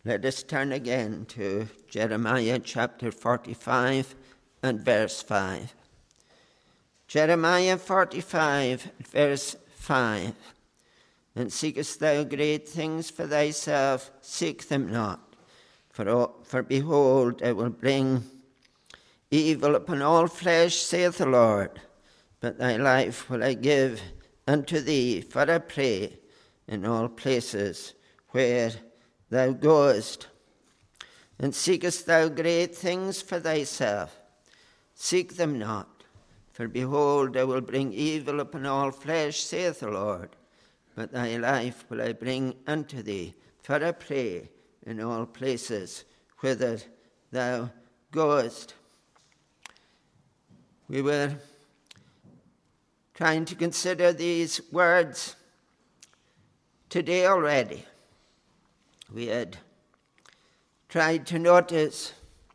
Let us turn again to Jeremiah chapter 45 and verse 5. Jeremiah 45, verse 5. And seekest thou great things for thyself, seek them not. For behold, I will bring evil upon all flesh, saith the Lord. But thy life will I give unto thee for a prey in all places where thou goest. And seekest thou great things for thyself, seek them not. For behold, I will bring evil upon all flesh, saith the Lord. But thy life will I bring unto thee for a prey in all places whither thou goest. We were trying to consider these words today already. We had tried to notice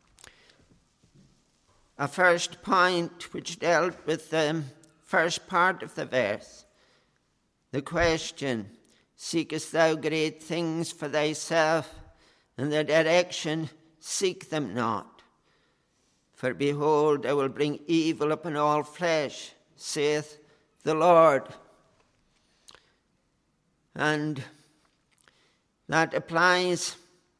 a first point which dealt with the first part of the verse. The question, seekest thou great things for thyself? And the direction, seek them not. For behold, I will bring evil upon all flesh, saith the Lord. And that applies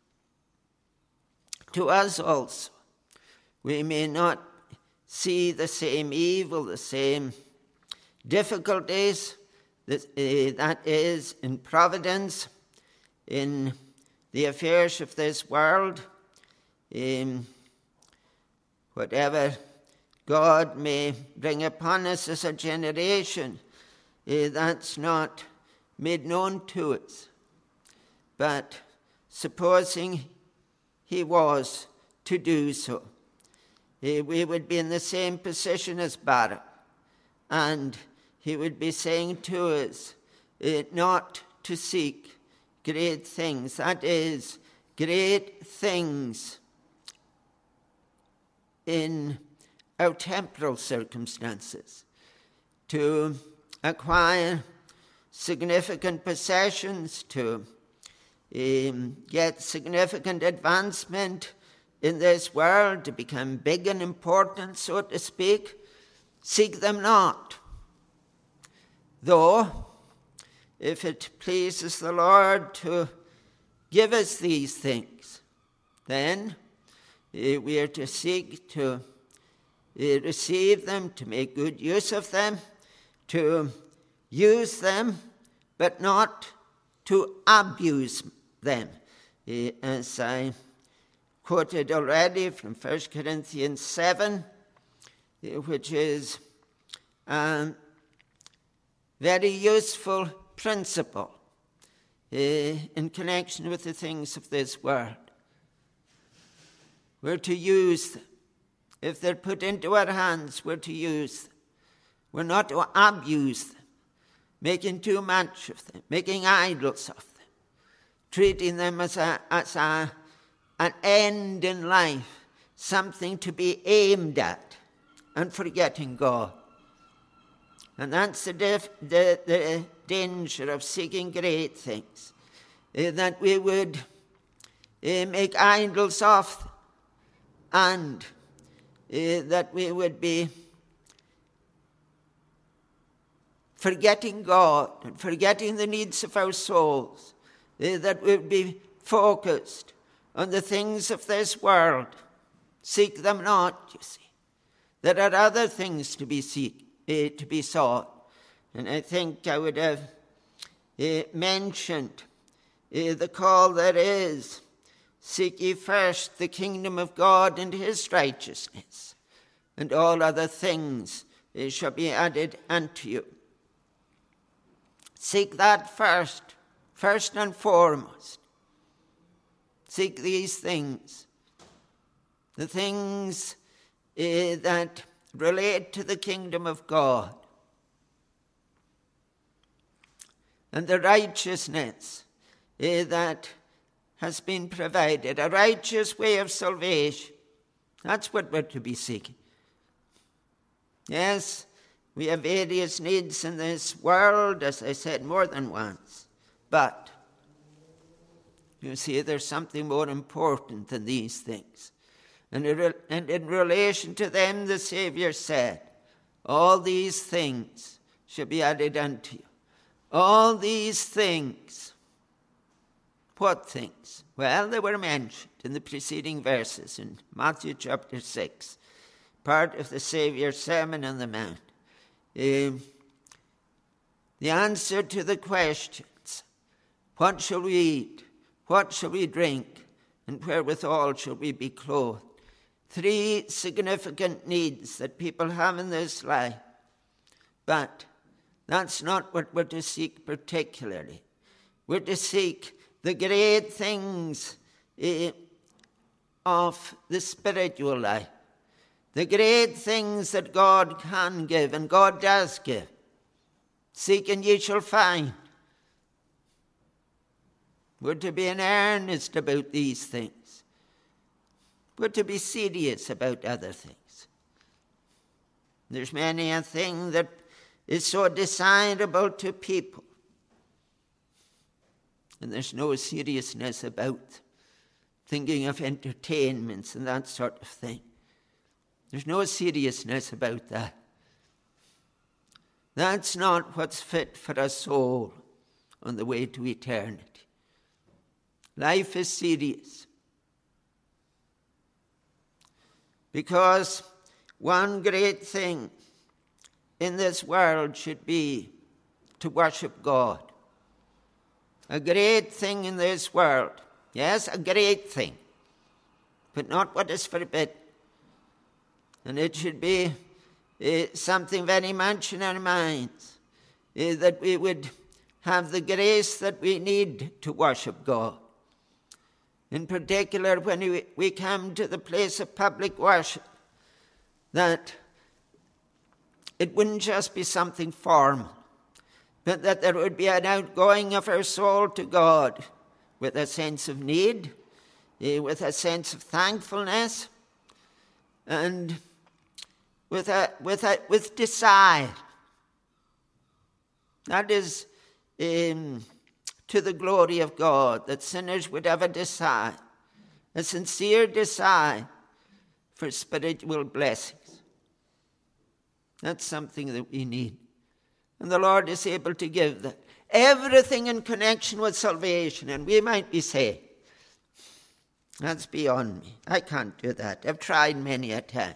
to us also. We may not see the same evil, the same difficulties, that is in providence, in the affairs of this world, in whatever God may bring upon us as a generation, that's not made known to us. But supposing he was to do so, we would be in the same position as Barak, and he would be saying to us not to seek great things, that is, great things in our temporal circumstances, to acquire significant possessions, to get significant advancement in this world, to become big and important, so to speak. Seek them not. Though, if it pleases the Lord to give us these things, then we are to seek to receive them, to make good use of them, to use them, but not to abuse them. As I quoted already from 1 Corinthians 7, which is a very useful principle in connection with the things of this world. We're to use them. If they're put into our hands, we're to use them. We're not to abuse them, making too much of them, making idols of them, treating them as an end in life, something to be aimed at, and forgetting God. And that's the danger of seeking great things, that we would make idols of them, and that we would be forgetting God and forgetting the needs of our souls, that we would be focused on the things of this world. Seek them not, you see. There are other things to be sought. And I think I would have mentioned the call there is, seek ye first the kingdom of God and his righteousness, and all other things shall be added unto you. Seek that first and foremost. Seek these things, the things that relate to the kingdom of God, and the righteousness that has been provided, a righteous way of salvation. That's what we're to be seeking. Yes, we have various needs in this world, as I said more than once, but You see, there's something more important than these things. And in relation to them, the Saviour said, all these things shall be added unto you. All these things. What things? Well, they were mentioned in the preceding verses in Matthew chapter 6, part of the Saviour's Sermon on the Mount. The answer to the questions, what shall we eat? What shall we drink? And wherewithal shall we be clothed? 3 significant needs that people have in this life. But that's not what we're to seek particularly. We're to seek the great things of the spiritual life. The great things that God can give and God does give. Seek and ye shall find. We're to be in earnest about these things. We're to be serious about other things. There's many a thing that is so desirable to people, and there's no seriousness about thinking of entertainments and that sort of thing. There's no seriousness about that. That's not what's fit for a soul on the way to eternity. Life is serious. Because one great thing in this world should be to worship God. A great thing in this world. Yes, a great thing. But not what is forbidden. And it should be something very much in our minds. That we would have the grace that we need to worship God. In particular, when we come to the place of public worship, that it wouldn't just be something formal, but that there would be an outgoing of our soul to God with a sense of need, with a sense of thankfulness, and with desire. That is to the glory of God, that sinners would have a sincere desire for spiritual blessings. That's something that we need. And the Lord is able to give that. Everything in connection with salvation, and we might be saying, that's beyond me. I can't do that. I've tried many a time.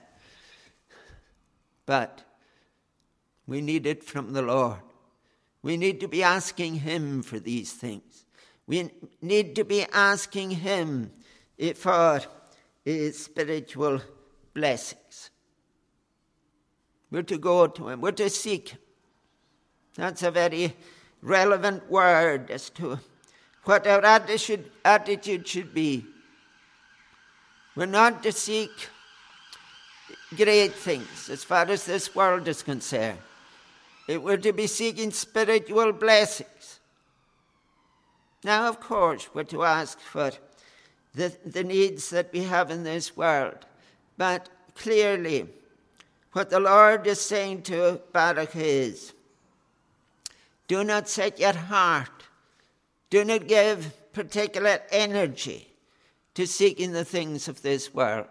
But we need it from the Lord. We need to be asking Him for these things. We need to be asking Him for spiritual blessings. We're to go to Him. We're to seek Him. That's a very relevant word as to what our attitude should be. We're not to seek great things as far as this world is concerned. We're to be seeking spiritual blessings. Now, of course, we're to ask for the needs that we have in this world. But clearly, what the Lord is saying to Baruch is, do not set your heart, do not give particular energy to seeking the things of this world.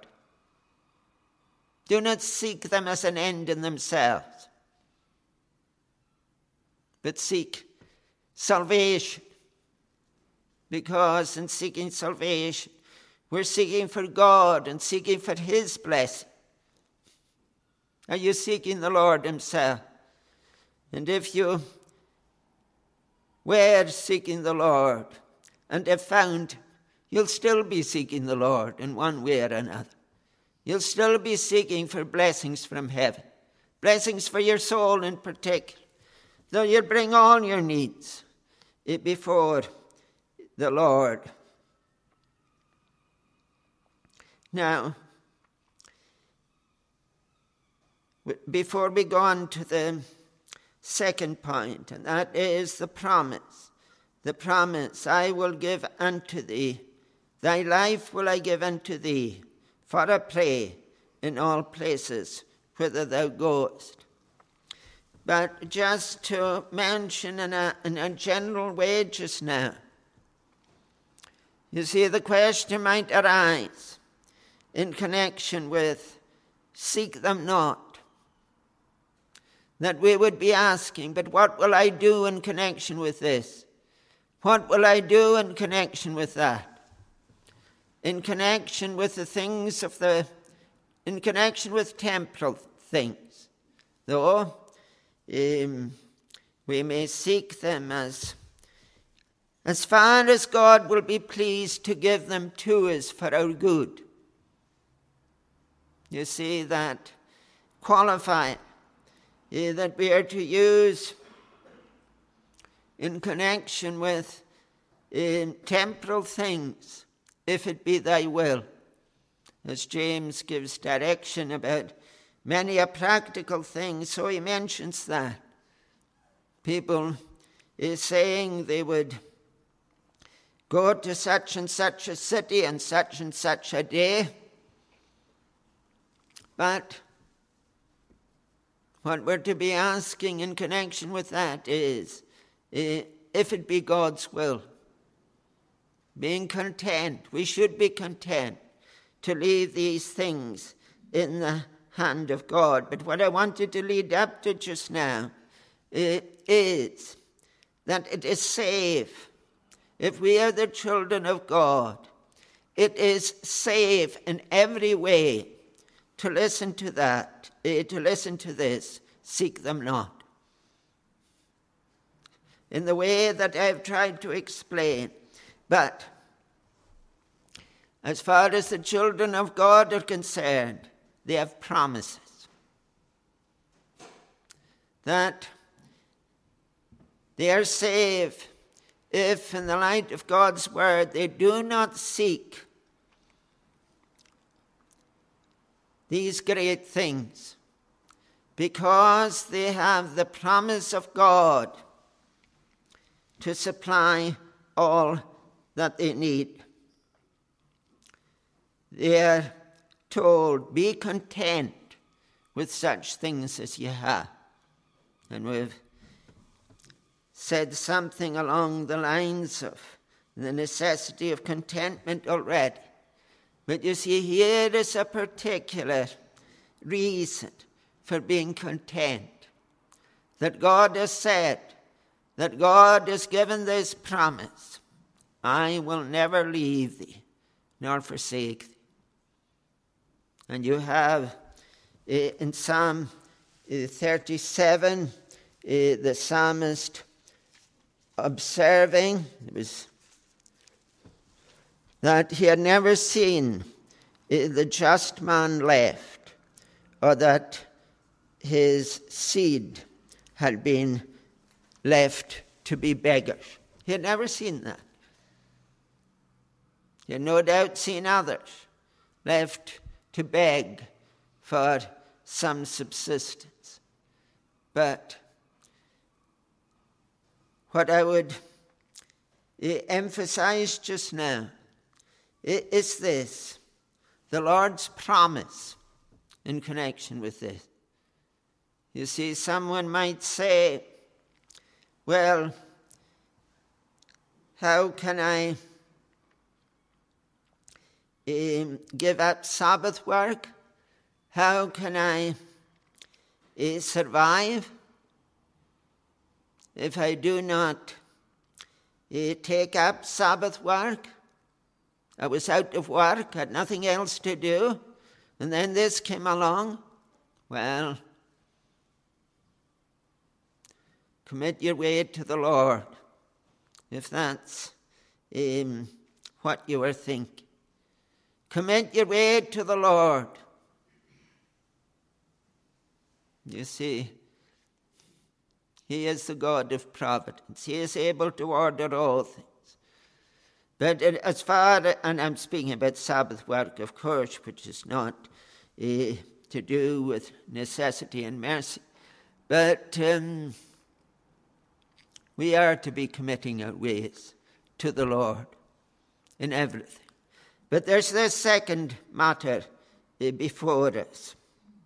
Do not seek them as an end in themselves, but seek salvation. Because in seeking salvation, we're seeking for God and seeking for His blessing. Are you seeking the Lord Himself? And if you were seeking the Lord and have found, you'll still be seeking the Lord in one way or another. You'll still be seeking for blessings from heaven, blessings for your soul in particular, though you'll bring all your needs before the Lord. Now, before we go on to the second point, and that is the promise. The promise, I will give unto thee, thy life will I give unto thee, for a prey in all places whither thou goest. But just to mention in a general way just now, You see, the question might arise in connection with seek them not. That we would be asking, but what will I do in connection with this? What will I do in connection with that? In connection with the things in connection with temporal things. Though we may seek them as far as God will be pleased to give them to us for our good. You see that qualifier that we are to use in connection with temporal things, if it be thy will. As James gives direction about many a practical thing, so he mentions that. People is saying they would go to such and such a city and such a day. But what we're to be asking in connection with that is, if it be God's will, being content, we should be content to leave these things in the hand of God. But what I wanted to lead up to just now is that it is safe, if we are the children of God, it is safe in every way to listen to that, to listen to this, seek them not. In the way that I've tried to explain. But as far as the children of God are concerned, they have promises that they are safe if, in the light of God's word, they do not seek these great things, because they have the promise of God to supply all that they need. They are told, be content with such things as you have. And we've said something along the lines of the necessity of contentment already. But you see, here is a particular reason for being content. That God has said, that God has given this promise, I will never leave thee nor forsake thee. And you have in Psalm 37, the psalmist observing that he had never seen the just man left, or that his seed had been left to be beggars. He had never seen that. He had no doubt seen others left to beg for some subsistence. But what I would emphasize just now is this, the Lord's promise in connection with this. You see, someone might say, well, how can I give up Sabbath work? How can I survive if I do not take up Sabbath work? I was out of work, had nothing else to do, and then this came along. Well, commit your way to the Lord, if that's what you were thinking. Commit your way to the Lord. You see, He is the God of providence. He is able to order all things. But as far, and I'm speaking about Sabbath work, of course, which is not to do with necessity and mercy, but we are to be committing our ways to the Lord in everything. But there's this second matter before us,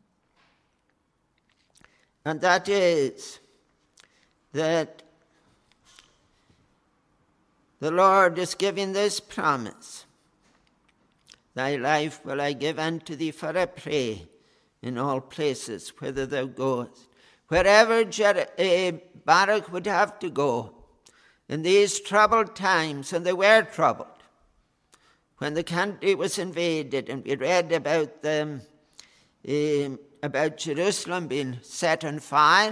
and that is that the Lord is giving this promise. Thy life will I give unto thee for a prey in all places whither thou goest. Wherever Baruch would have to go in these troubled times, and they were troubled, when the country was invaded, and we read about Jerusalem being set on fire,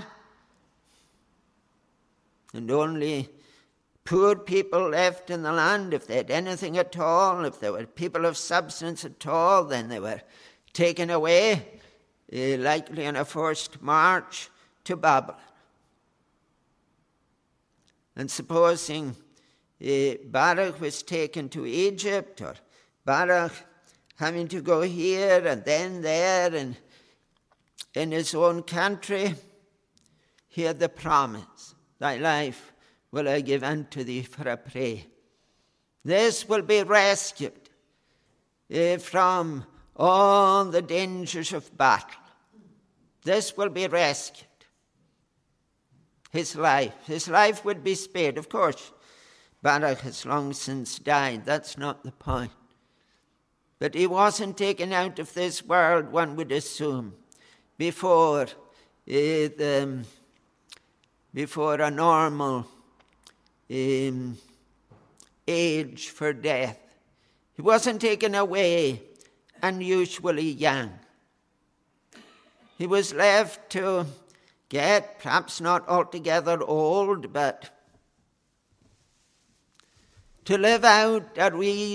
and only poor people left in the land, if they had anything at all, if they were people of substance at all, then they were taken away, likely on a forced march to Babylon. And supposing Baruch was taken to Egypt, or Baruch having to go here and then there and in his own country, he had the promise, thy life will I give unto thee for a prey. This will be rescued from all the dangers of battle. This will be rescued. His life would be spared. Of course, Baruch has long since died. That's not the point. But he wasn't taken out of this world, one would assume, before a normal age for death. He wasn't taken away unusually young. He was left to get, perhaps not altogether old, but to live out at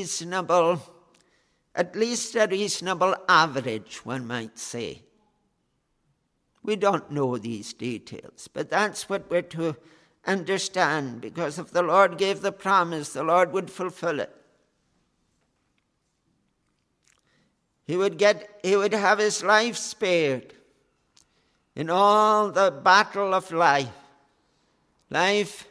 least a reasonable average, one might say. We don't know these details, but that's what we're to understand, because if the Lord gave the promise, the Lord would fulfill it. He would have his life spared in all the battle of life. Life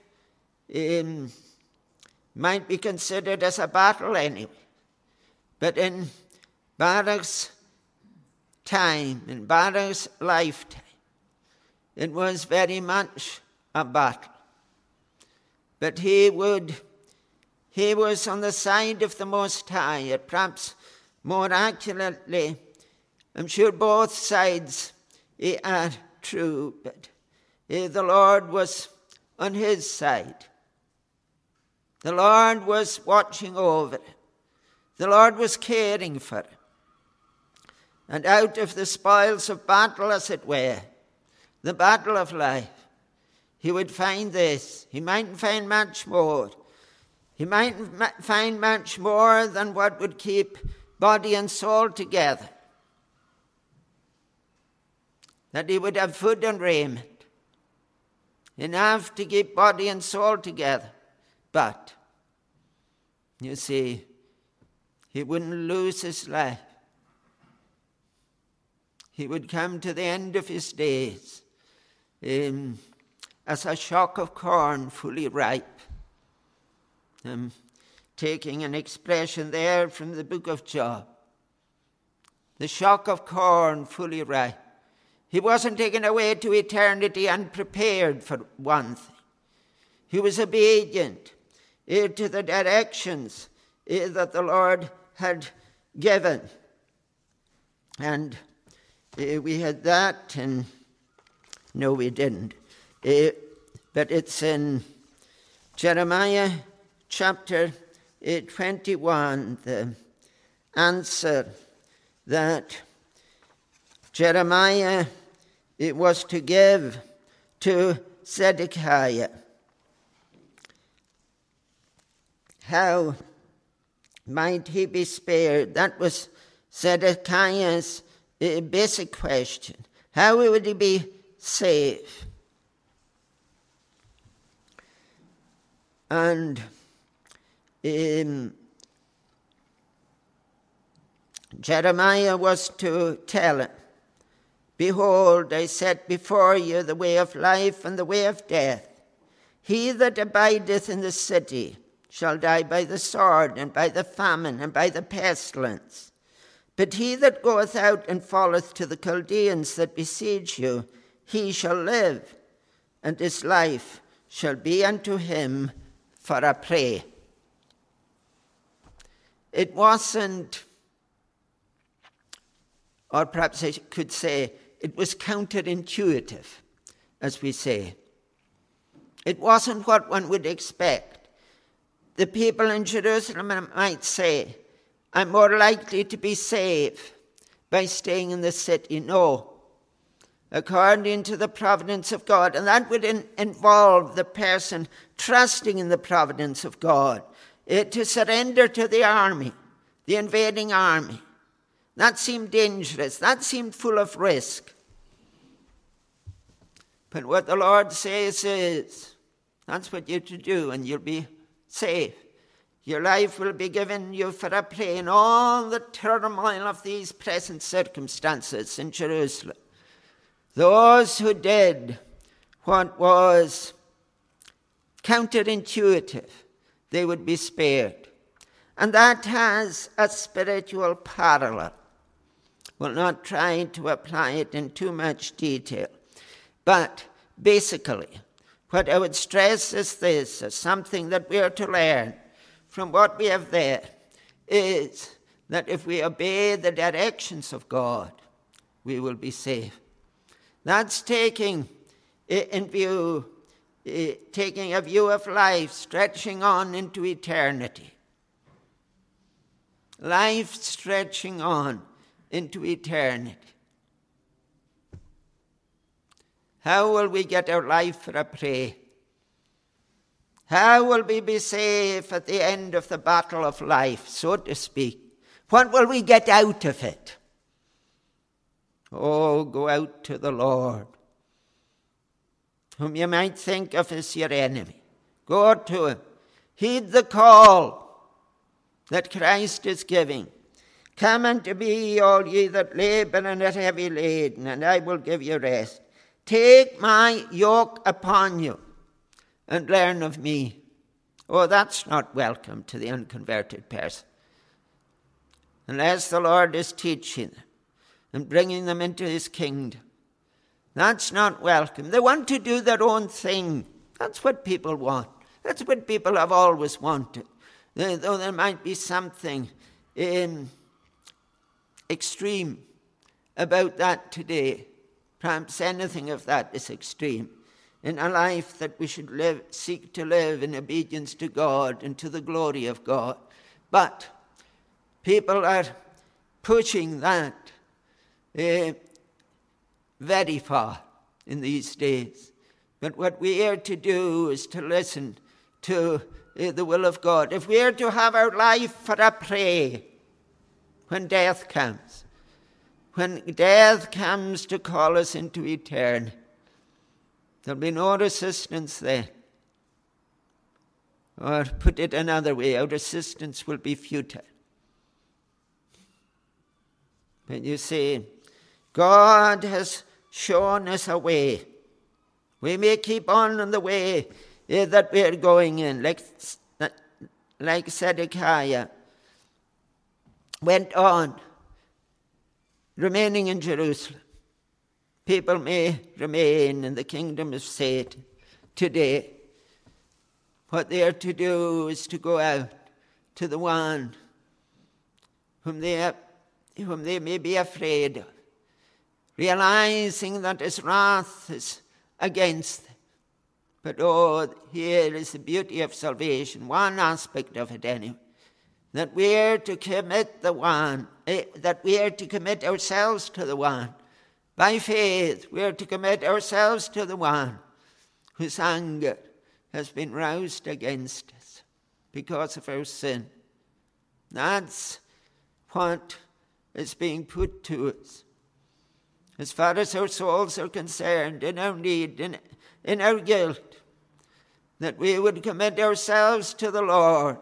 might be considered as a battle anyway. But in Baruch's time, in Baruch's lifetime, it was very much a battle. But he was on the side of the Most High, or perhaps more accurately, I'm sure both sides are true, but the Lord was on his side. The Lord was watching over it. The Lord was caring for it. And out of the spoils of battle, as it were, the battle of life, he would find this. He mightn't find much more. He mightn't find much more than what would keep body and soul together. That he would have food and raiment, enough to keep body and soul together. But, you see, he wouldn't lose his life. He would come to the end of his days as a shock of corn fully ripe. Taking an expression there from the book of Job. The shock of corn fully ripe. He wasn't taken away to eternity unprepared for one thing. He was obedient to the directions that the Lord had given. And we had that, and no, we didn't. But it's in Jeremiah chapter 21, the answer that Jeremiah was to give to Zedekiah. How might he be spared? That was Zedekiah's basic question. How would he be saved? And Jeremiah was to tell him, behold, I set before you the way of life and the way of death. He that abideth in the city shall die by the sword, and by the famine, and by the pestilence. But he that goeth out and falleth to the Chaldeans that besiege you, he shall live, and his life shall be unto him for a prey. it wasn't, or perhaps I could say, it was counterintuitive, as we say. It wasn't what one would expect. The people in Jerusalem might say, I'm more likely to be saved by staying in the city. No. According to the providence of God. And that would involve the person trusting in the providence of God. To surrender to the army, the invading army. That seemed dangerous. That seemed full of risk. But what the Lord says is, that's what you're to do, and you'll be safe. Your life will be given you for a prey in all the turmoil of these present circumstances in Jerusalem. Those who did what was counterintuitive, they would be spared. And that has a spiritual parallel. We'll not try to apply it in too much detail. But basically, what I would stress is this, as something that we are to learn from what we have there, is that if we obey the directions of God, we will be safe. That's taking a view of life stretching on into eternity. Life stretching on into eternity. How will we get our life for a prey? How will we be safe at the end of the battle of life, so to speak? What will we get out of it? Oh, go out to the Lord, whom you might think of as your enemy. Go out to him. Heed the call that Christ is giving. Come unto me, all ye that labor and are heavy laden, and I will give you rest. Take my yoke upon you and learn of me. Oh, that's not welcome to the unconverted person. Unless the Lord is teaching them and bringing them into his kingdom. That's not welcome. They want to do their own thing. That's what people want. That's what people have always wanted. Though there might be something extreme about that today. Perhaps anything of that is extreme. In a life that we should seek to live in obedience to God and to the glory of God. But people are pushing that very far in these days. But what we are to do is to listen to the will of God. If we are to have our life for a prey when death comes, when death comes to call us into eternity, there'll be no resistance then. Or put it another way, our resistance will be futile. But you see, God has shown us a way. We may keep on the way that we're going in, like Zedekiah went on, remaining in Jerusalem. People may remain in the kingdom of Satan today. What they are to do is to go out to the one whom they may be afraid of, realizing that his wrath is against them. But here is the beauty of salvation, one aspect of it anyway, that we are to commit that we are to commit ourselves to the one. By faith, we are to commit ourselves to the one whose anger has been roused against us because of our sin. That's what is being put to us. As far as our souls are concerned, in our need, in our guilt, that we would commit ourselves to the Lord.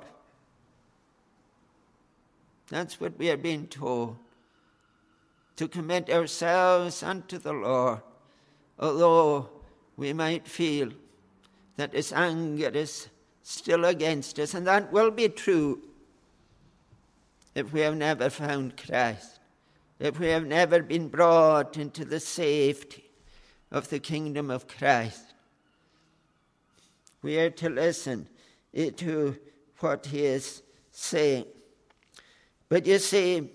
That's what we are being told. To commit ourselves unto the Lord, although we might feel that his anger is still against us. And that will be true if we have never found Christ, if we have never been brought into the safety of the kingdom of Christ. We are to listen to what he is saying. But you see,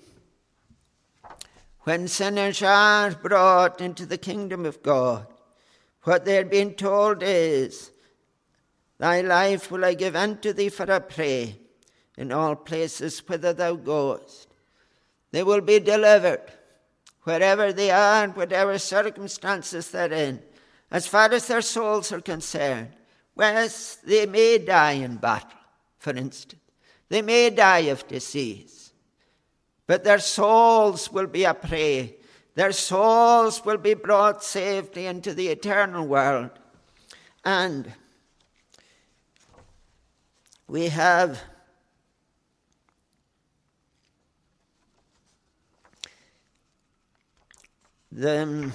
when sinners are brought into the kingdom of God, what they're being told is, thy life will I give unto thee for a prey in all places whither thou goest. They will be delivered wherever they are, whatever circumstances they're in, as far as their souls are concerned. Whereas they may die in battle, for instance. They may die of disease. But their souls will be a prey. Their souls will be brought safely into the eternal world. And we have the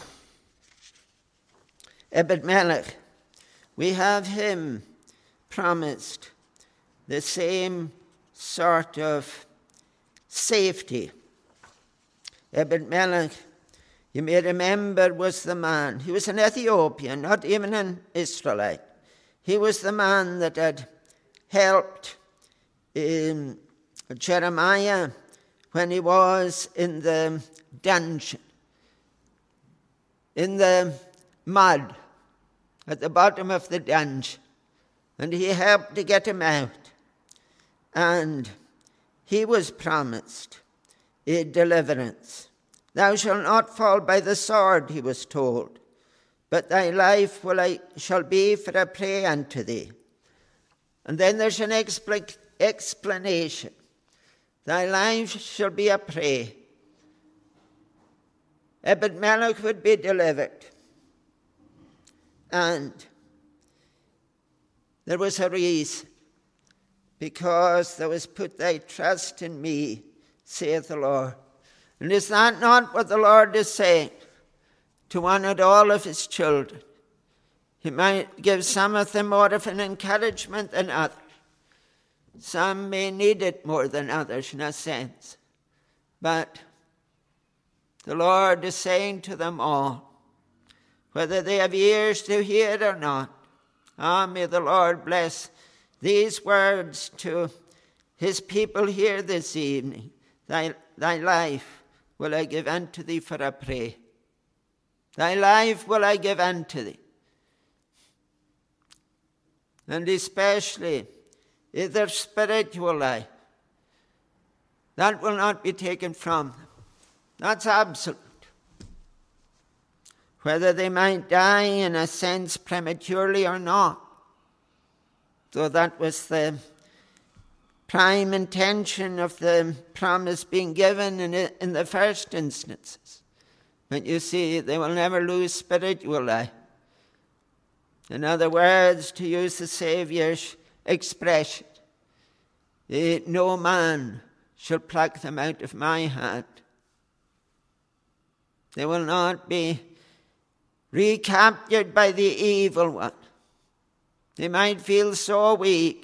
Ebed-Melech. We have him promised the same sort of safety. Ebed-Melech, you may remember, was the man. He was an Ethiopian, not even an Israelite. He was the man that had helped Jeremiah when he was in the dungeon, in the mud at the bottom of the dungeon. And he helped to get him out. And he was promised a deliverance. Thou shalt not fall by the sword, he was told, but thy life shall be for a prey unto thee. And then there's an explanation. Thy life shall be a prey. Ebed-Melech would be delivered. And there was a reason. Because thou hast put thy trust in me, saith the Lord. And is that not what the Lord is saying to one and all of his children? He might give some of them more of an encouragement than others. Some may need it more than others in a sense. But the Lord is saying to them all, whether they have ears to hear or not, may the Lord bless these words to his people here this evening. Thy life will I give unto thee for a prey. Thy life will I give unto thee. And especially their spiritual life. That will not be taken from them. That's absolute. Whether they might die in a sense prematurely or not. So that was the prime intention of the promise being given in the first instances. But you see, they will never lose spiritual life. In other words, to use the Saviour's expression, no man shall pluck them out of my hand. They will not be recaptured by the evil one. They might feel so weak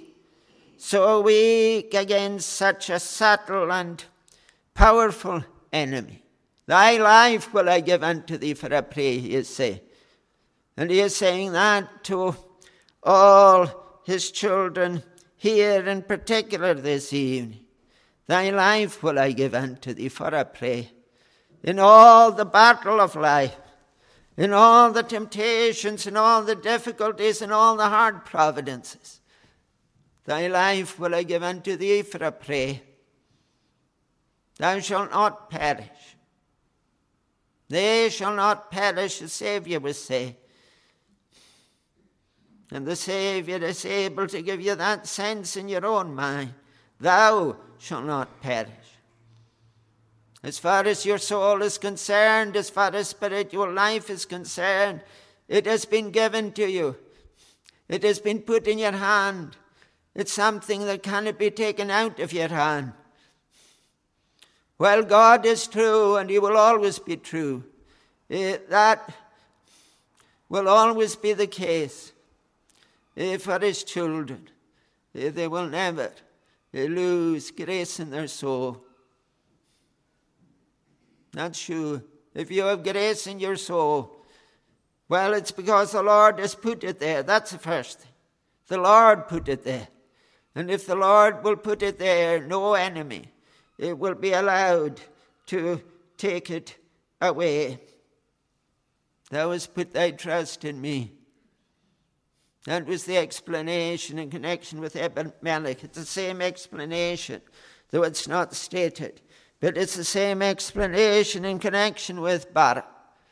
against such a subtle and powerful enemy. Thy life will I give unto thee for a prey, he is saying. And he is saying that to all his children here in particular this evening. Thy life will I give unto thee for a prey. In all the battle of life, in all the temptations, in all the difficulties, in all the hard providences, thy life will I give unto thee for a prey. Thou shalt not perish. They shall not perish, the Saviour was saying. And the Saviour is able to give you that sense in your own mind. Thou shalt not perish. As far as your soul is concerned, as far as spiritual life is concerned, it has been given to you. It has been put in your hand. It's something that cannot be taken out of your hand. Well, God is true, and he will always be true. That will always be the case for his children. They will never lose grace in their soul. That's true. If you have grace in your soul, well, it's because the Lord has put it there. That's the first thing. The Lord put it there. And if the Lord will put it there, no enemy will be allowed to take it away. Thou hast put thy trust in me. That was the explanation in connection with Abimelech. It's the same explanation, though it's not stated. But it's the same explanation in connection with Barak.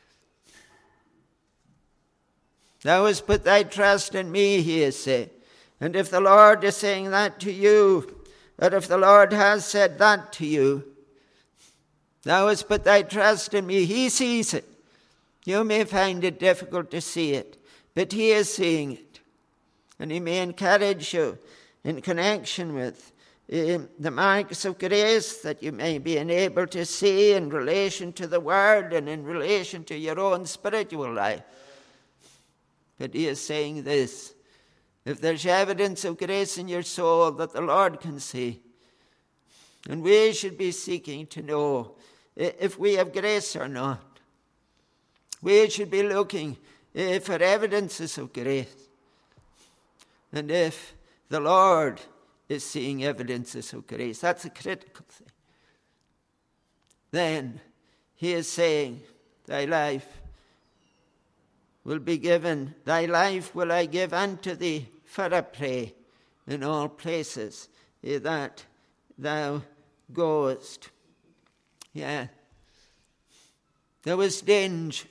Thou hast put thy trust in me, he is saying. And if the Lord is saying that to you, or if the Lord has said that to you, thou hast put thy trust in me, he sees it. You may find it difficult to see it, but he is seeing it. And he may encourage you in connection with the marks of grace that you may be able to see in relation to the Word and in relation to your own spiritual life. But he is saying this: if there's evidence of grace in your soul that the Lord can see, and we should be seeking to know if we have grace or not. We should be looking for evidences of grace. And if the Lord is seeing evidences of grace, that's a critical thing. Then he is saying, thy life will be given, thy life will I give unto thee for a prey in all places that thou goest. Yeah. There was danger.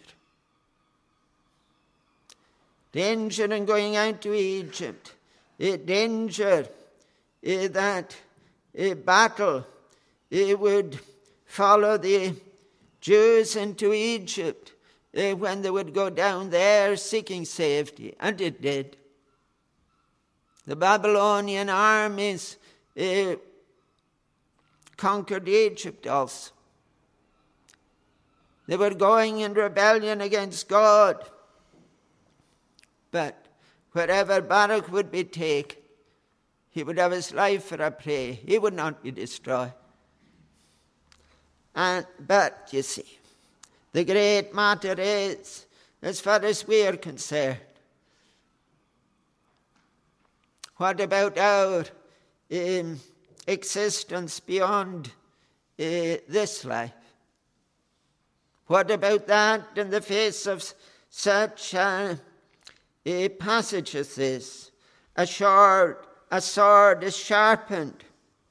Danger in going out to Egypt. Danger that a battle would follow the Jews into Egypt when they would go down there seeking safety. And it did. The Babylonian armies conquered Egypt also. They were going in rebellion against God. But wherever Barak would be taken, he would have his life for a prey. He would not be destroyed. But, you see, the great matter is, as far as we are concerned, what about our existence beyond this life? What about that in the face of such a passage as this? A sword is sharpened.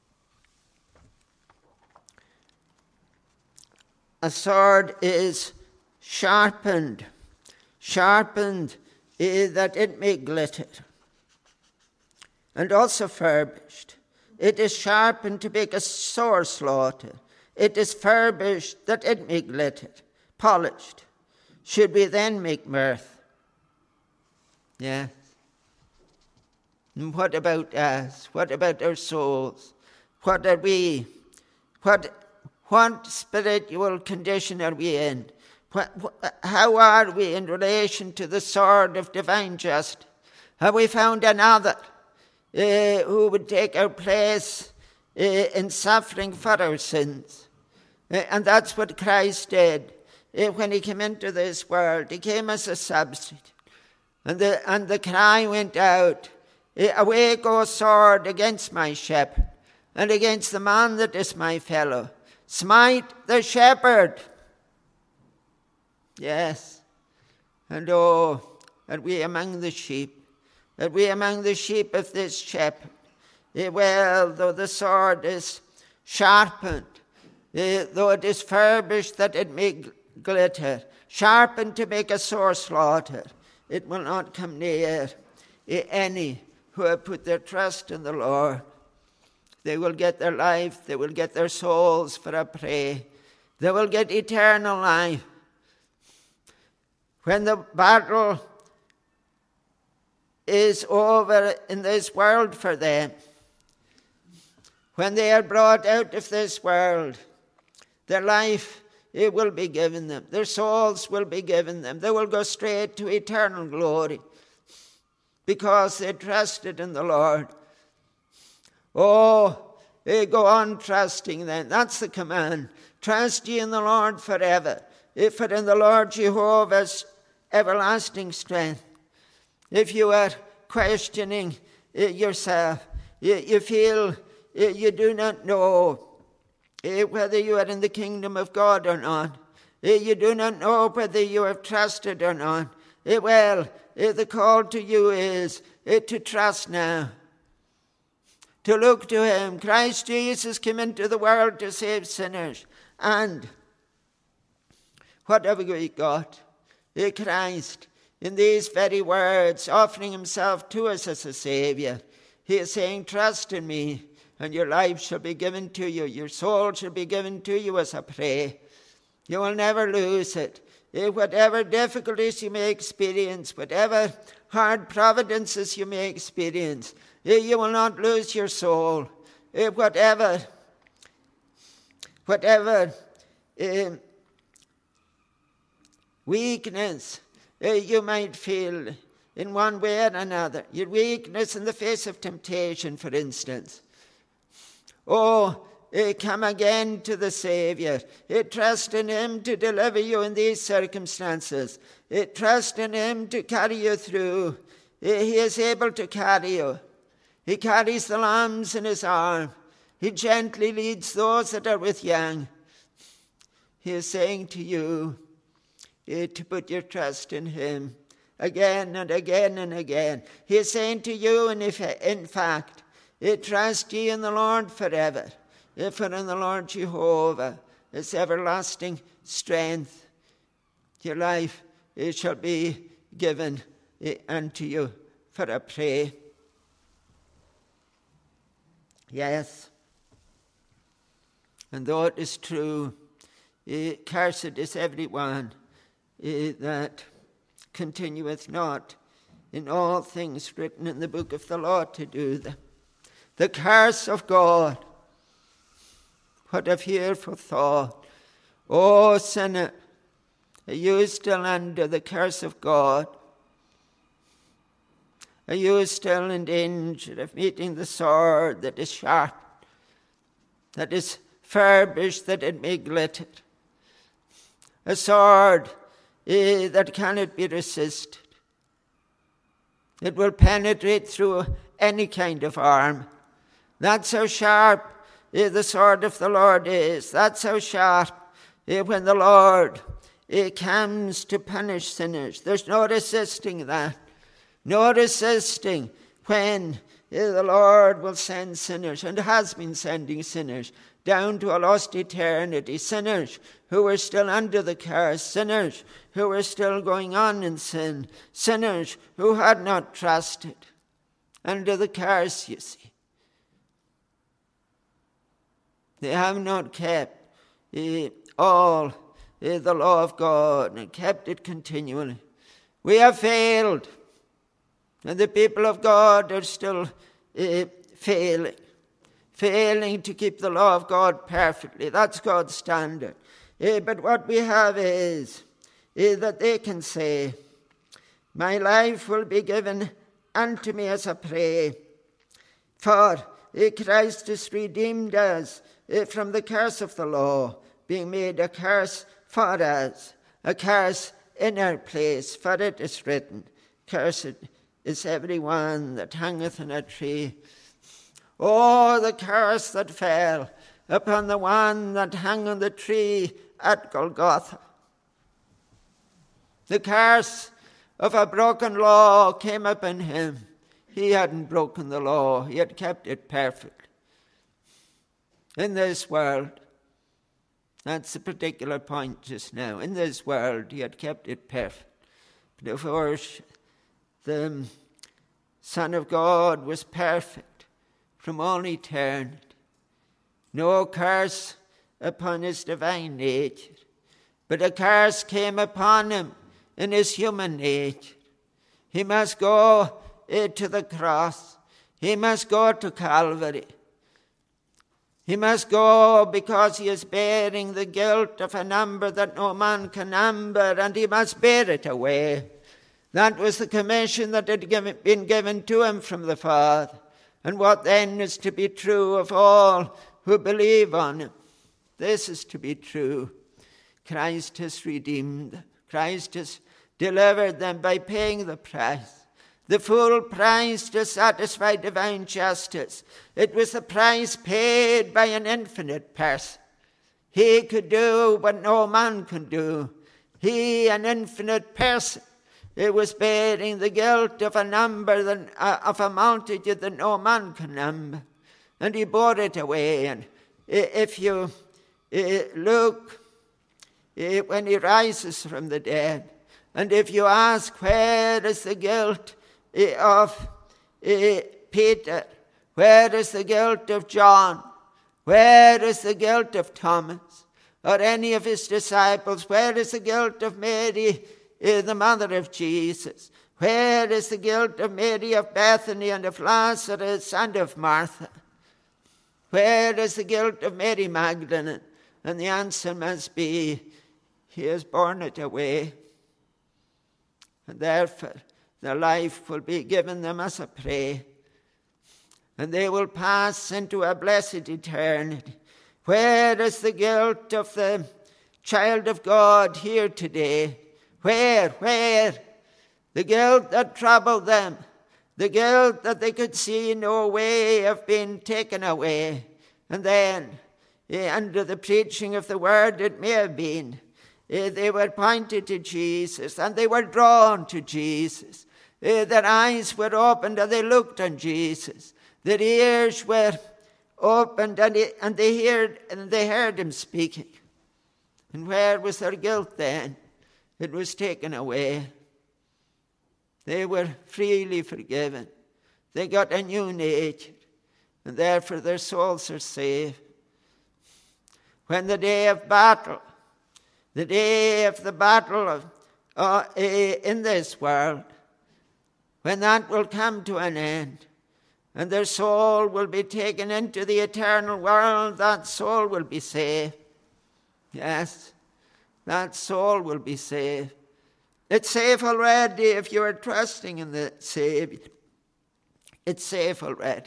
A sword is sharpened that it may glitter, and also furbished. It is sharpened to make a sore slaughter. It is furbished that it may glitter, polished. Should we then make mirth? Yes. And what about us? What about our souls? What are we? What spiritual condition are we in? How are we in relation to the sword of divine justice? Have we found another who would take our place in suffering for our sins? And that's what Christ did when he came into this world. He came as a substitute. And the cry went out, away goes sword against my shepherd, and against the man that is my fellow. Smite the shepherd. Yes. And are we among the sheep? Are we among the sheep of this shepherd? Well, though the sword is sharpened, though it is furbished that it may glitter, sharpened to make a sore slaughter, it will not come near any who have put their trust in the Lord. They will get their life, they will get their souls for a prey. They will get eternal life. When the battle is over in this world for them, when they are brought out of this world, their life, it will be given them. Their souls will be given them. They will go straight to eternal glory because they trusted in the Lord. Oh, go on trusting then. That's the command. Trust ye in the Lord forever. For in the Lord Jehovah's everlasting strength. If you are questioning yourself, you feel you do not know whether you are in the kingdom of God or not. You do not know whether you have trusted or not. The call to you is to trust now, to look to him. Christ Jesus came into the world to save sinners. And what have we got? Christ, in these very words, offering himself to us as a Saviour. He is saying, trust in me, and your life shall be given to you. Your soul shall be given to you as a prey. You will never lose it. Whatever difficulties you may experience, whatever hard providences you may experience, you will not lose your soul. Whatever weakness you might feel in one way or another, your weakness in the face of temptation, for instance. Come again to the Saviour. Trust in him to deliver you in these circumstances. Trust in him to carry you through. He is able to carry you. He carries the lambs in his arm. He gently leads those that are with young. He is saying to you to put your trust in him again and again and again. He is saying to you, and in fact, trust ye in the Lord forever. For in the Lord Jehovah is everlasting strength. Your life shall be given unto you for a prey. Yes. And though it is true, cursed is every one that continueth not in all things written in the book of the law to do them. The curse of God. What have you for thought? O sinner, are you still under the curse of God? Are you still in danger of meeting the sword that is sharp, that is furbished, that it may glitter? A sword that cannot be resisted. It will penetrate through any kind of arm. That's how sharp the sword of the Lord is. That's how sharp when the Lord comes to punish sinners. There's no resisting that. No resisting when the Lord will send sinners, and has been sending sinners down to a lost eternity. Sinners who were still under the curse. Sinners who were still going on in sin. Sinners who had not trusted under the curse, you see. They have not kept all the law of God and kept it continually. We have failed, and the people of God are still failing to keep the law of God perfectly. That's God's standard. But what we have is that they can say, my life will be given unto me as a prey, for Christ has redeemed us from the curse of the law, being made a curse for us, a curse in our place. For it is written, cursed is every one that hangeth on a tree. Oh, the curse that fell upon the one that hung on the tree at Golgotha. The curse of a broken law came upon him. He hadn't broken the law. He had kept it perfect. In this world, that's the particular point just now. In this world, he had kept it perfect. But of course, the Son of God was perfect from all eternity. No curse upon his divine nature, but a curse came upon him in his human nature. He must go to the cross. He must go to Calvary. He must go because he is bearing the guilt of a number that no man can number, and he must bear it away. That was the commission that had been given to him from the Father. And what then is to be true of all who believe on him? This is to be true. Christ has redeemed them. Christ has delivered them by paying the price. The full price to satisfy divine justice. It was the price paid by an infinite person. He could do what no man can do. He, an infinite person, it was bearing the guilt of a number of a multitude that no man can number. And he bore it away. And if you look, when he rises from the dead, and if you ask, where is the guilt of Peter? Where is the guilt of John? Where is the guilt of Thomas? Or any of his disciples? Where is the guilt of Mary, the mother of Jesus? Where is the guilt of Mary of Bethany and of Lazarus and of Martha? Where is the guilt of Mary Magdalene? And the answer must be, he has borne it away. And therefore, their life will be given them as a prey. And they will pass into a blessed eternity. Where is the guilt of the child of God here today? Where? The guilt that troubled them. The guilt that they could see no way of being taken away. And then, under the preaching of the word, it may have been, they were pointed to Jesus and they were drawn to Jesus. Their eyes were opened and they looked on Jesus. Their ears were opened and they heard him speaking. And where was their guilt then? It was taken away. They were freely forgiven. They got a new nature, and therefore their souls are saved. When the day of battle, the day of the battle in this world, when that will come to an end, and their soul will be taken into the eternal world, that soul will be saved. Yes, that soul will be saved. It's safe already if you are trusting in the Savior. It's safe already.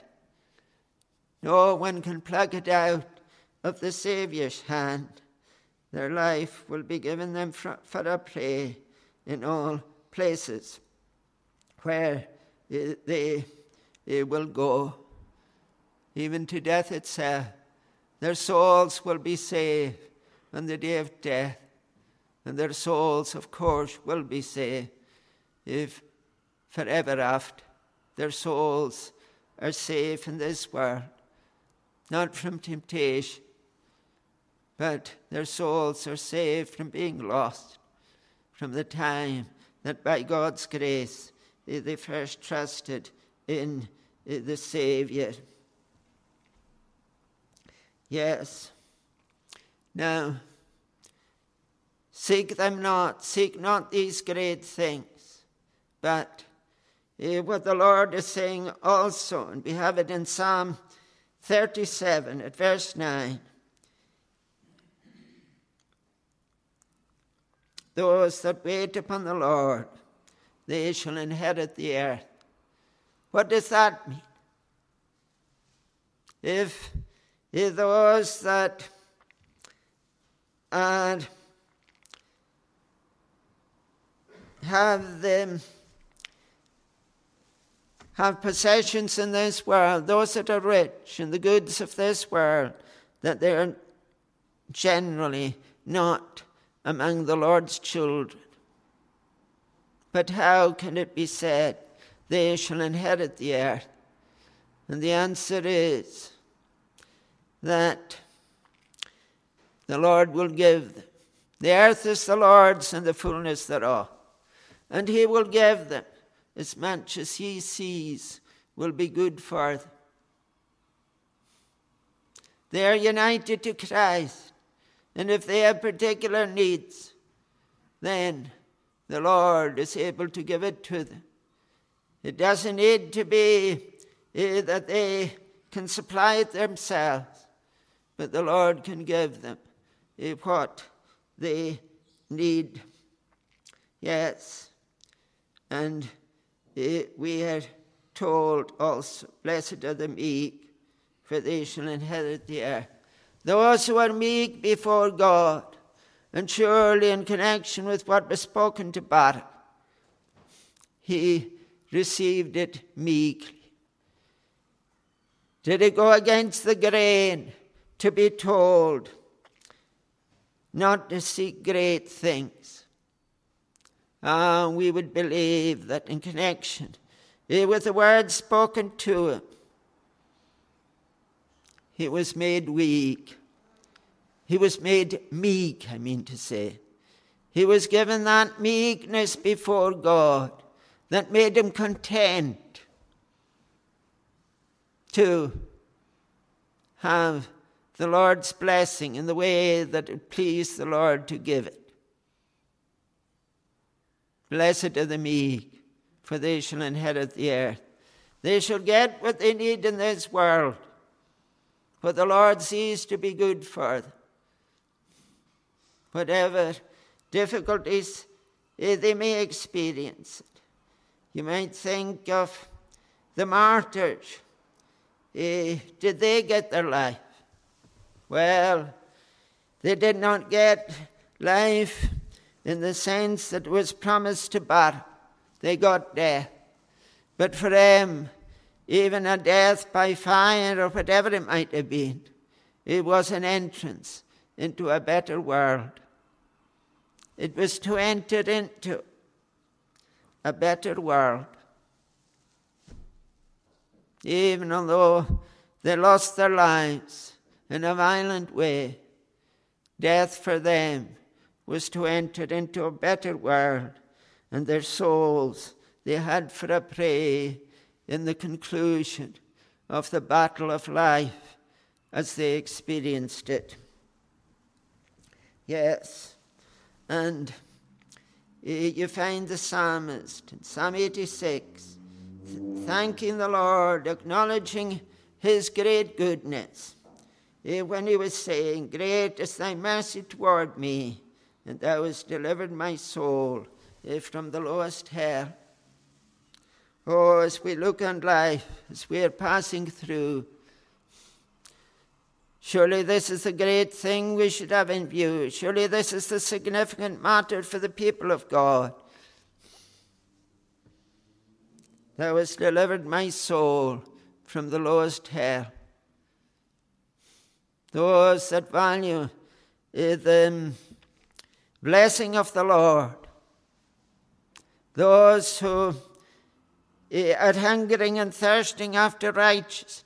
No one can pluck it out of the Saviour's hand. Their life will be given them for a prey in all places where they will go, even to death itself. Their souls will be saved on the day of death. And their souls, of course, will be saved if forever after. Their souls are safe in this world, not from temptation, but their souls are saved from being lost from the time that by God's grace they first trusted in the Savior. Yes. Now, seek not these great things, but what the Lord is saying also, and we have it in Psalm 37 at verse 9. Those that wait upon the Lord, they shall inherit the earth. What does that mean? If those that have possessions in this world, those that are rich in the goods of this world, that they're generally not among the Lord's children. But how can it be said, they shall inherit the earth? And the answer is that the Lord will give them. The earth is the Lord's and the fullness thereof. And he will give them as much as he sees will be good for them. They are united to Christ. And if they have particular needs, then the Lord is able to give it to them. It doesn't need to be that they can supply it themselves, but the Lord can give them what they need. Yes. And we are told also, blessed are the meek, for they shall inherit the earth. Those who are meek before God, and surely in connection with what was spoken to Barak, he received it meekly. Did it go against the grain to be told not to seek great things. We would believe that in connection with the words spoken to him, he was made weak. He was made meek, I mean to say. He was given that meekness before God that made him content to have the Lord's blessing in the way that it pleased the Lord to give it. Blessed are the meek, for they shall inherit the earth. They shall get what they need in this world, what the Lord sees to be good for them. Whatever difficulties they may experience. You might think of the martyrs. Did they get their life? Well, they did not get life in the sense that it was promised to Bar. They got death. But for them, even a death by fire or whatever it might have been, it was an entrance into a better world. It was to enter into a better world. Even although they lost their lives in a violent way, death for them was to enter into a better world, and their souls they had for a prey in the conclusion of the battle of life as they experienced it. Yes. And you find the psalmist in Psalm 86 thanking the Lord, acknowledging his great goodness, when he was saying, "Great is thy mercy toward me, and thou hast delivered my soul from the lowest hell." Oh, as we look on life, as we are passing through, surely this is the great thing we should have in view. Surely this is the significant matter for the people of God. Thou hast delivered my soul from the lowest hell. Those that value the blessing of the Lord, those who are hungering and thirsting after righteousness,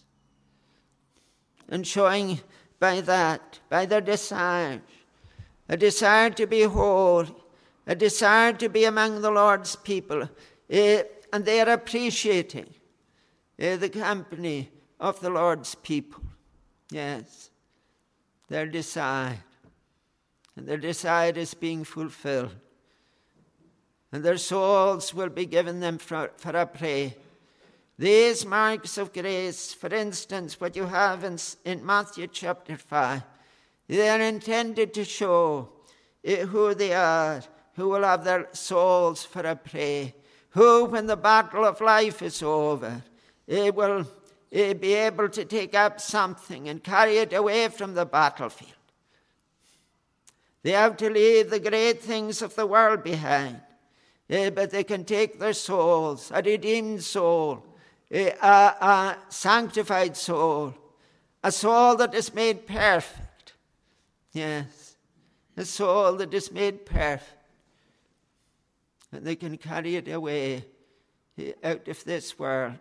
and showing by that, by their desire, a desire to be holy, a desire to be among the Lord's people, and they are appreciating the company of the Lord's people. Yes, their desire, and their desire is being fulfilled, and their souls will be given them for a prey. These marks of grace, for instance, what you have in Matthew chapter 5, they are intended to show who they are, who will have their souls for a prey, who, when the battle of life is over, will be able to take up something and carry it away from the battlefield. They have to leave the great things of the world behind, but they can take their souls, a redeemed soul, a sanctified soul, a soul that is made perfect. Yes, a soul that is made perfect. And they can carry it away out of this world.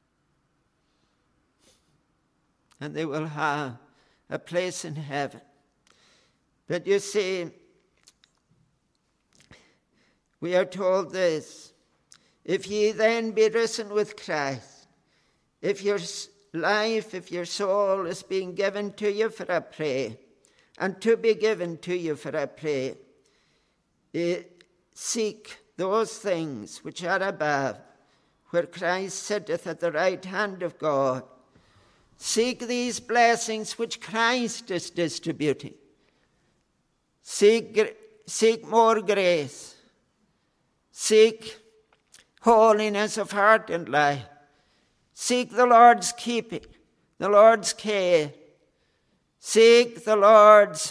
And they will have a place in heaven. But you see, we are told this: if ye then be risen with Christ, if your life, if your soul is being given to you for a prey, and to be given to you for a prey, seek those things which are above, where Christ sitteth at the right hand of God. Seek these blessings which Christ is distributing. Seek more grace. Seek holiness of heart and life. Seek the Lord's keeping, the Lord's care. Seek the Lord's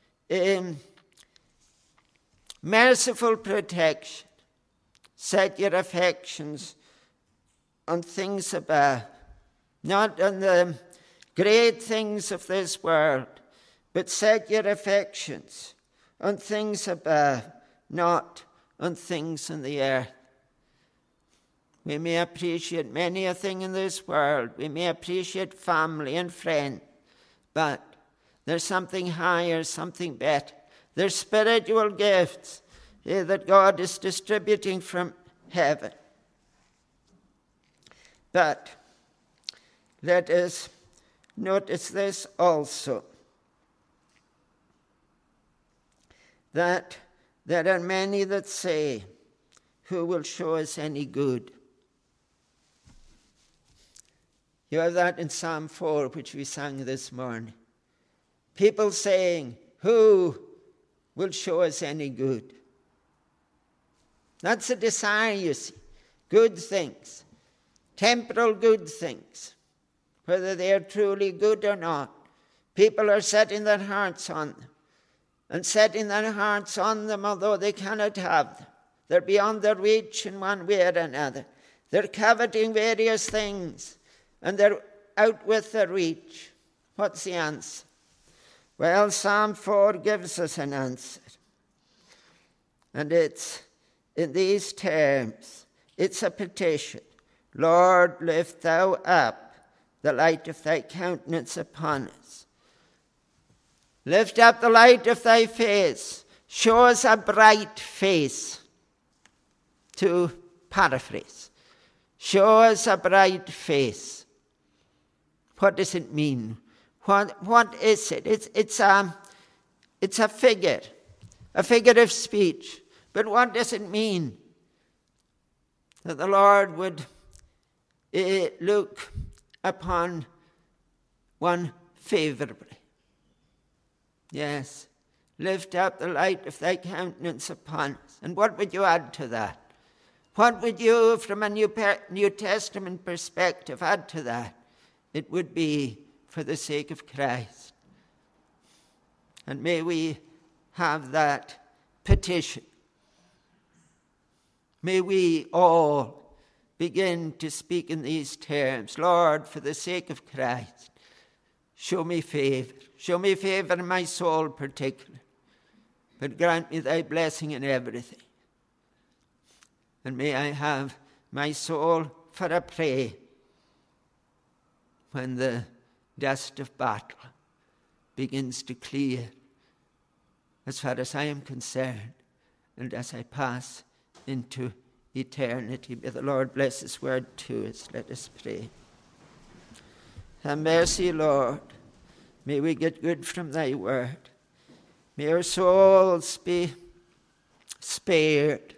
merciful protection. Set your affections on things above, not on the great things of this world, but set your affections on things above, not on things in the earth. We may appreciate many a thing in this world. We may appreciate family and friends, but there's something higher, something better. There's spiritual gifts that God is distributing from heaven. But let us notice this also, that there are many that say, who will show us any good? You have that in Psalm 4, which we sang this morning. People saying, who will show us any good? That's a desire, you see. Good things, temporal good things, whether they are truly good or not. People are setting their hearts on them, and setting their hearts on them although they cannot have them. They're beyond their reach in one way or another. They're coveting various things, and they're out with their reach. What's the answer? Well, Psalm 4 gives us an answer. And it's in these terms. It's a petition. Lord, lift thou up the light of thy countenance upon us. Lift up the light of thy face. Show us a bright face. To paraphrase. Show us a bright face. What does it mean? What is it? It's a figure of speech. But what does it mean? That the Lord would look upon one favorably. Yes, lift up the light of thy countenance upon us. And what would you add to that? What would you, from a New Testament perspective, add to that? It would be for the sake of Christ. And may we have that petition. May we all begin to speak in these terms. Lord, for the sake of Christ, show me favor. Show me favor in my soul particularly. But grant me thy blessing in everything. And may I have my soul for a prey when the dust of battle begins to clear, as far as I am concerned, and as I pass into eternity. May the Lord bless his word to us. Let us pray. Have mercy, Lord. May we get good from thy word. May our souls be spared.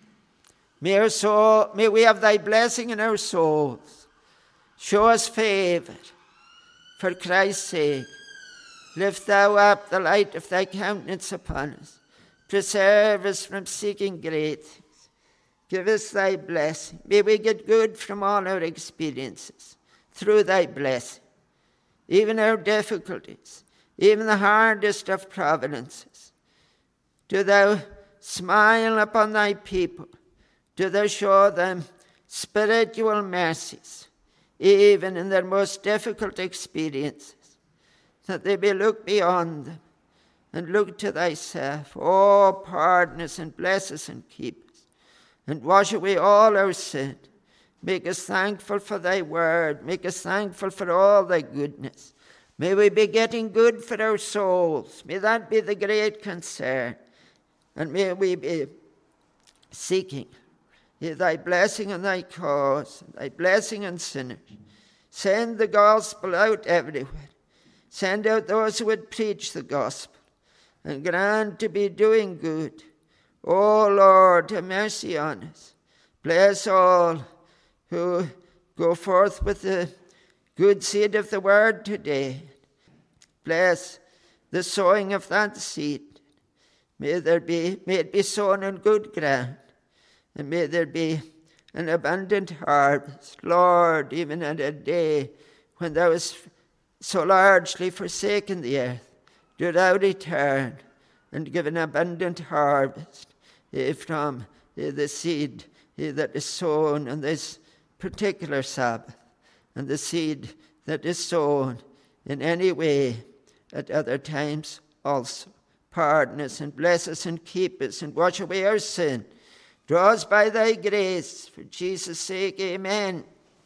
May we have thy blessing in our souls. Show us favor. For Christ's sake, lift thou up the light of thy countenance upon us. Preserve us from seeking great things. Give us thy blessing. May we get good from all our experiences through thy blessing. Even our difficulties, even the hardest of providences. Do thou smile upon thy people. Do thou show them spiritual mercies, even in their most difficult experiences, that they may look beyond them and look to thyself. Oh, pardon us and bless us and keep us, and wash away all our sin. Make us thankful for thy word. Make us thankful for all thy goodness. May we be getting good for our souls. May that be the great concern. And may we be seeking thy blessing on thy cause, thy blessing on sinners. Send the gospel out everywhere. Send out those who would preach the gospel, and grant to be doing good. O Lord, have mercy on us. Bless all who go forth with the good seed of the word today. Bless the sowing of that seed. May it be sown on good ground, and may there be an abundant harvest. Lord, even at a day when thou hast so largely forsaken the earth, do thou return and give an abundant harvest from the seed that is sown on this particular Sabbath, and the seed that is sown in any way at other times also. Pardon us and bless us and keep us and wash away our sin. Draw us by thy grace. For Jesus' sake, amen.